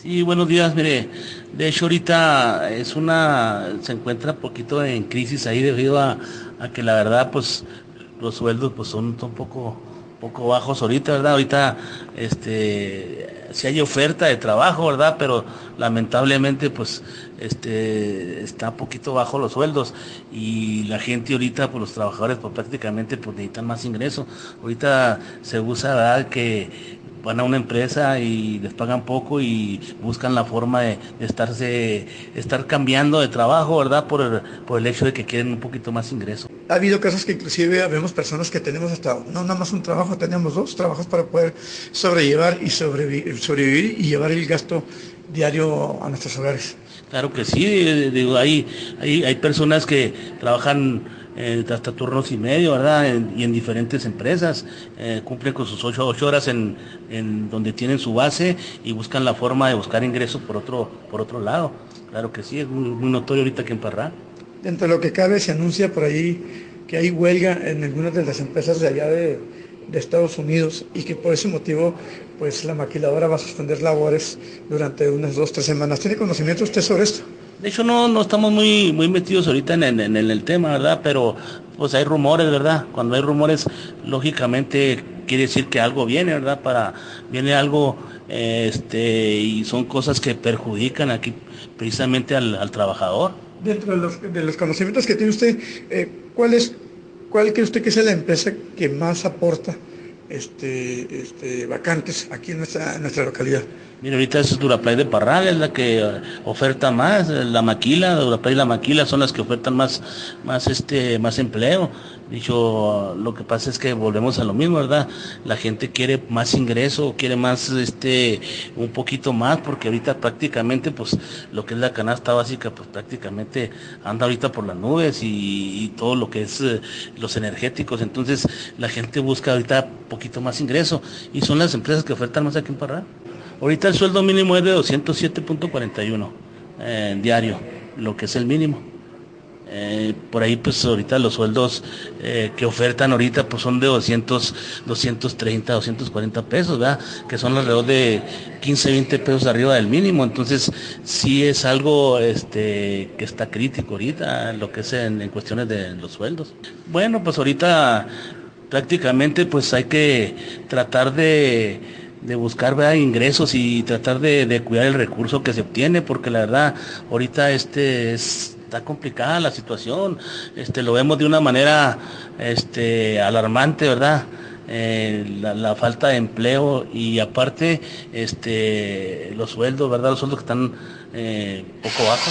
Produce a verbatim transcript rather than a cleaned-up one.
Sí, buenos días, mire, de hecho ahorita es una, se encuentra un poquito en crisis ahí debido a, a que la verdad pues los sueldos pues son, son poco, poco bajos ahorita, ¿verdad? Ahorita este, sí hay oferta de trabajo, ¿verdad? Pero lamentablemente pues este, está un poquito bajo los sueldos y la gente ahorita, pues los trabajadores pues prácticamente pues necesitan más ingresos. Ahorita se usa, ¿verdad? Que van a una empresa y les pagan poco y buscan la forma de, de estarse, estar cambiando de trabajo, ¿verdad? Por el, por el hecho de que quieren un poquito más ingreso. Ha habido casos que inclusive vemos personas que tenemos hasta, no nada más un trabajo, tenemos dos trabajos para poder sobrellevar y sobrevi- sobrevivir y llevar el gasto diario a nuestros hogares. Claro que sí, digo, hay, hay, hay personas que trabajan eh, hasta turnos y medio, ¿verdad? En- y en diferentes empresas, eh, cumplen con sus ocho, ocho horas en, en donde tienen su base y buscan la forma de buscar ingresos por otro, por otro lado. Claro que sí, es muy, muy notorio ahorita que en Parrá. Dentro de lo que cabe, se anuncia por ahí que hay huelga en algunas de las empresas de allá de, de Estados Unidos y que por ese motivo, pues la maquiladora va a suspender labores durante unas dos, tres semanas. ¿Tiene conocimiento usted sobre esto? De hecho, no, no estamos muy, muy metidos ahorita en, el- en el en el tema, ¿verdad? Pero pues hay rumores, ¿verdad? Cuando hay rumores, lógicamente quiere decir que algo viene, ¿verdad? Para, viene algo, eh, este, y son cosas que perjudican aquí precisamente al, al trabajador. Dentro de los, de los conocimientos que tiene usted, eh, ¿cuál es, cuál cree usted que es la empresa que más aporta este, este, vacantes aquí en nuestra, en nuestra localidad? Mira, ahorita es Duraplay de Parral, es la que eh, oferta más, eh, la Maquila, Duraplay y la Maquila son las que ofertan más, más este, más empleo. Dicho, lo que pasa es que volvemos a lo mismo, ¿verdad? La gente quiere más ingreso, quiere más, este, un poquito más, porque ahorita prácticamente, pues, lo que es la canasta básica, pues prácticamente anda ahorita por las nubes y, y todo lo que es eh, los energéticos. Entonces, la gente busca ahorita un poquito más ingreso y son las empresas que ofertan más aquí en Parral. Ahorita el sueldo mínimo es de doscientos siete punto cuarenta y uno eh, diario, lo que es el mínimo. Eh, por ahí pues ahorita los sueldos eh, que ofertan ahorita pues son de doscientos, doscientos treinta, doscientos cuarenta pesos, ¿verdad? Que son alrededor de quince, veinte pesos arriba del mínimo. Entonces sí es algo este, que está crítico ahorita, lo que es en, en cuestiones de los sueldos. Bueno, pues ahorita prácticamente pues hay que tratar de, de buscar, ¿verdad?, ingresos y tratar de, de cuidar el recurso que se obtiene, porque la verdad ahorita este es, está complicada la situación, este lo vemos de una manera este alarmante, ¿verdad? Eh, la, la falta de empleo y aparte este los sueldos, ¿verdad? Los sueldos que están eh, poco bajos.